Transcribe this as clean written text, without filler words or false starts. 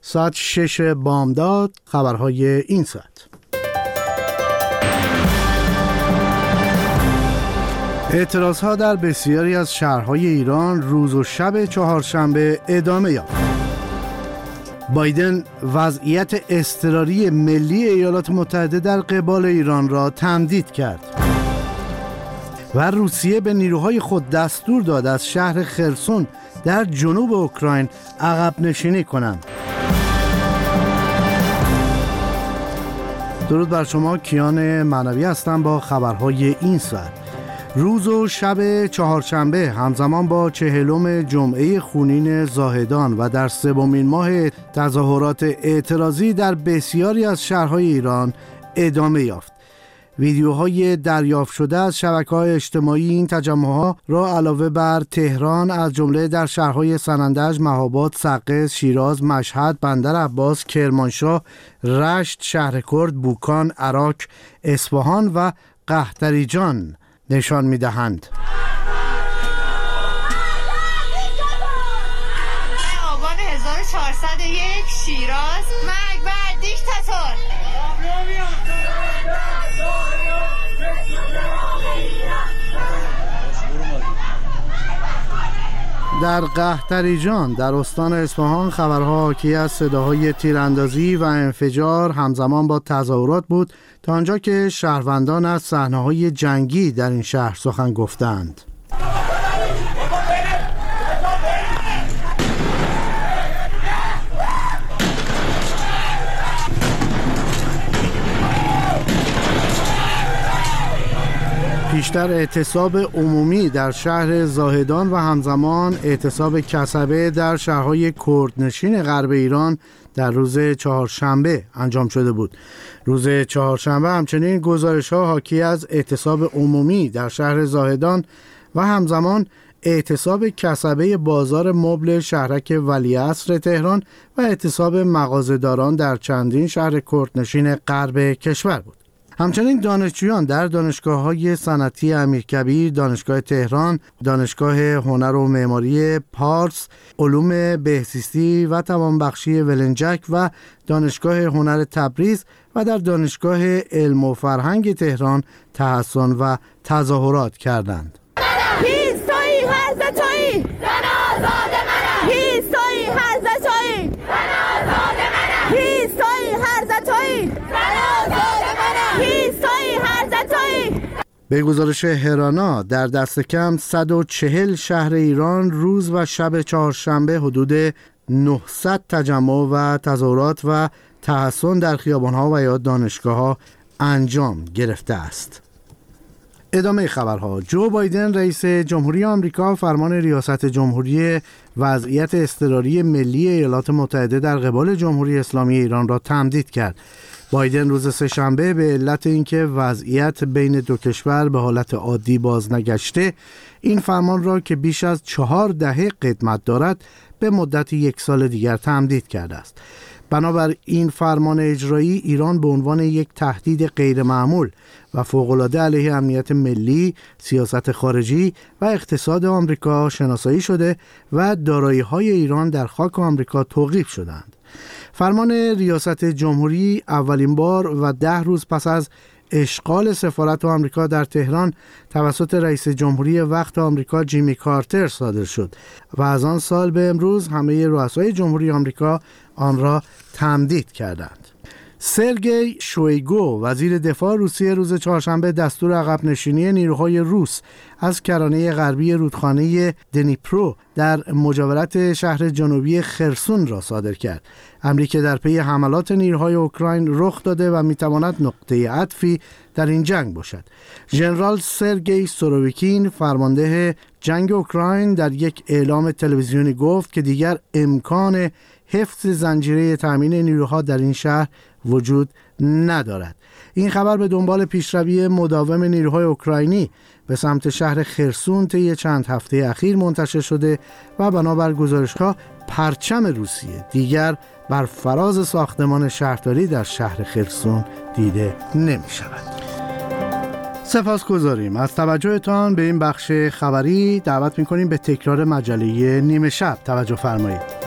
ساعت 6 بامداد، خبرهای این ساعت. اعتراضها در بسیاری از شهرهای ایران روز و شب چهارشنبه ادامه یافت. بایدن وضعیت اضطراری ملی ایالات متحده در قبال ایران را تمدید کرد و روسیه به نیروهای خود دستور داد از شهر خرسون در جنوب اوکراین عقب نشینی کنند. درود بر شما، کیان معنوی هستم با خبرهای این ساعت. روز و شب چهارشنبه همزمان با 40م جمعه خونین زاهدان و در 3مین ماه تظاهرات اعتراضی در بسیاری از شهرهای ایران ادامه یافت. ویدیوهای دریافت شده از شبکه‌های اجتماعی این تجمعها را علاوه بر تهران از جمله در شهرهای سنندج، مهاباد، سقز، شیراز، مشهد، بندر عباس، کرمانشاه، رشت، شهرکرد، بوکان، عراق، اصفهان و قحطریجان نشان می‌دهند. آبان 1401 شیراز، مرگ بر دیکتاتور. در قحطریجان در استان اصفهان خبرها حاکی از صداهای تیراندازی و انفجار همزمان با تظاهرات بود تا آنجا که شهروندان از صحنه‌های جنگی در این شهر سخن گفتند. پیشتر اعتصاب عمومی در شهر زاهدان و همزمان اعتصاب کسبه در شهرهای کردنشین غرب ایران در روز چهارشنبه انجام شده بود. روز چهارشنبه همچنین گزارش‌ها حاکی از اعتصاب عمومی در شهر زاهدان و همزمان اعتصاب کسبه بازار مبل شهرک ولیعصر تهران و اعتصاب مغازه‌داران در چندین شهر کردنشین غرب کشور بود. همچنین دانشجویان در دانشگاه‌های صنعتی امیرکبیر، دانشگاه تهران، دانشگاه هنر و معماری پارس، علوم بهزیستی و توانبخشی ولنجک و دانشگاه هنر تبریز و در دانشگاه علم و فرهنگ تهران تحصن و تظاهرات کردند. به گزارش هرانا در دست کم 140 شهر ایران روز و شب چهارشنبه حدود 900 تجمع و تظاهرات و تحصن در خیابان‌ها و یا دانشگاه‌ها انجام گرفته است. ادامه خبرها. جو بایدن رئیس جمهوری آمریکا فرمان ریاست جمهوری وضعیت اضطراری ملی ایالات متحده در قبال جمهوری اسلامی ایران را تمدید کرد. بایدن روز سه‌شنبه به علت اینکه وضعیت بین دو کشور به حالت عادی باز نگشته، این فرمان را که بیش از 4 دهه قدمت دارد به مدت 1 سال دیگر تمدید کرده است. بنابر این فرمان اجرایی، ایران به عنوان یک تهدید غیرمعمول و فوق‌العاده علیه امنیت ملی، سیاست خارجی و اقتصاد آمریکا شناسایی شده و دارایی‌های ایران در خاک آمریکا توقیف شدند. فرمان ریاست جمهوری اولین بار و 10 روز پس از اشغال سفارت آمریکا در تهران توسط رئیس جمهوری وقت آمریکا جیمی کارتر صادر شد و از آن سال به امروز همه رؤسای جمهوری آمریکا آن را تمدید کردند. سرگئی شویگو وزیر دفاع روسیه روز چهارشنبه دستور عقب نشینی نیروهای روس از کرانه غربی رودخانه دنیپرو در مجاورت شهر جنوبی خرسون را صادر کرد. امری که در پی حملات نیروهای اوکراین رخ داده و میتواند نقطه عطفی در این جنگ باشد. ژنرال سرگئی سورویکین فرمانده جنگ اوکراین در یک اعلام تلویزیونی گفت که دیگر امکان حفظ زنجیره تامین نیروها در این شهر وجود ندارد. این خبر به دنبال پیشروی مداوم نیروهای اوکراینی به سمت شهر خرسون طی چند هفته اخیر منتشر شده و بنابر گزارش‌ها پرچم روسیه دیگر بر فراز ساختمان شهرداری در شهر خرسون دیده نمی شود. سپاسگزاریم از توجهتان به این بخش خبری. دعوت می‌کنیم به تکرار مجله نیمه شب توجه فرمایید.